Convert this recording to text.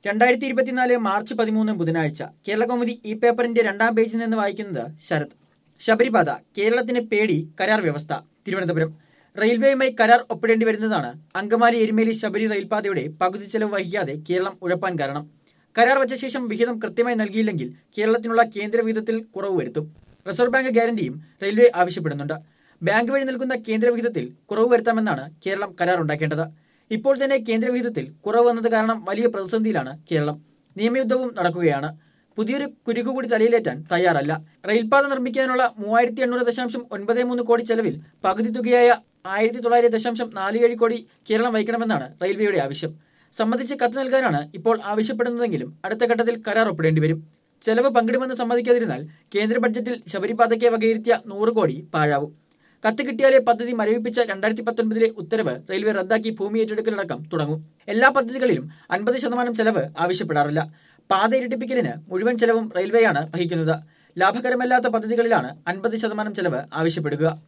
2024 March 13 ബുധനാഴ്ച കേരളകൗമുദി ഈ പേപ്പറിന്റെ രണ്ടാം പേജിൽ നിന്ന് വായിക്കുന്നത് ശരത്. ശബരിപാത കേരളത്തിന് പേടി കരാർ വ്യവസ്ഥ. തിരുവനന്തപുരം റെയിൽവേയുമായി കരാർ ഒപ്പിടേണ്ടി വരുന്നതാണ് അങ്കമാലി എരുമേലി ശബരി റെയിൽപാതയുടെ പകുതി ചെലവ് വഹിക്കാതെ കേരളം ഉഴപ്പാൻ കാരണം. കരാർ വച്ച ശേഷം വിഹിതം കൃത്യമായി നൽകിയില്ലെങ്കിൽ കേരളത്തിനുള്ള കേന്ദ്ര വിഹിതത്തിൽ കുറവ് വരുത്തും. റിസർവ് ബാങ്ക് ഗ്യാരണ്ടിയും റെയിൽവേ ആവശ്യപ്പെടുന്നുണ്ട്. ബാങ്ക് വഴി നൽകുന്ന കേന്ദ്ര വിഹിതത്തിൽ കുറവ് വരുത്താമെന്നാണ് കേരളം കരാർ ഉണ്ടാക്കേണ്ടത്. ഇപ്പോൾ തന്നെ കേന്ദ്ര വിഹിതത്തിൽ കുറവ് വന്നത് കാരണം വലിയ പ്രതിസന്ധിയിലാണ് കേരളം. നിയമയുദ്ധവും നടക്കുകയാണ്. പുതിയൊരു കുരുക്ക് കൂടി തലയിലേറ്റാൻ തയ്യാറല്ല. റെയിൽപാത നിർമ്മിക്കാനുള്ള 3800.93 കോടി ചെലവിൽ പകുതി തുകയായ 1900.47 കോടി കേരളം വഹിക്കണമെന്നാണ് റെയിൽവേയുടെ ആവശ്യം. സംബന്ധിച്ച് കത്ത് നൽകാനാണ് ഇപ്പോൾ ആവശ്യപ്പെടുന്നതെങ്കിലും അടുത്ത ഘട്ടത്തിൽ കരാർ ഒപ്പിടേണ്ടി വരും. ചെലവ് പങ്കിടുമെന്ന് സമ്മതിക്കാതിരുന്നാൽ കേന്ദ്ര ബഡ്ജറ്റിൽ ശബരിപാതയ്ക്ക് വകയിരുത്തിയ 100 കോടി പാഴാവും. കത്ത് കിട്ടിയാലേ പദ്ധതി മരവിപ്പിച്ച 2019 ഉത്തരവ് റെയിൽവേ റദ്ദാക്കി ഭൂമി ഏറ്റെടുക്കലടക്കം തുടങ്ങും. എല്ലാ പദ്ധതികളിലും 50% ചെലവ് ആവശ്യപ്പെടാറില്ല. പാത ഇരട്ടിപ്പിക്കലിന് മുഴുവൻ ചെലവും റെയിൽവേയാണ് വഹിക്കുന്നത്. ലാഭകരമല്ലാത്ത പദ്ധതികളിലാണ് 50% ചെലവ് ആവശ്യപ്പെടുക.